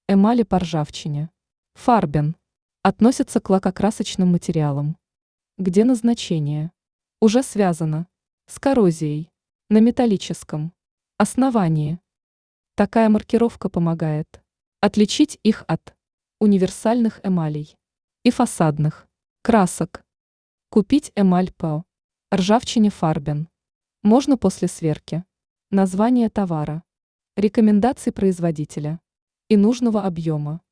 Эмали по ржавчине. Фарбен. Относится к лакокрасочным материалам. Где назначение? Уже связано с коррозией на металлическом основании. Такая маркировка помогает отличить их от универсальных эмалей и фасадных красок. Купить эмаль по ржавчине Фарбен можно после сверки. Название товара, рекомендаций производителя и нужного объема.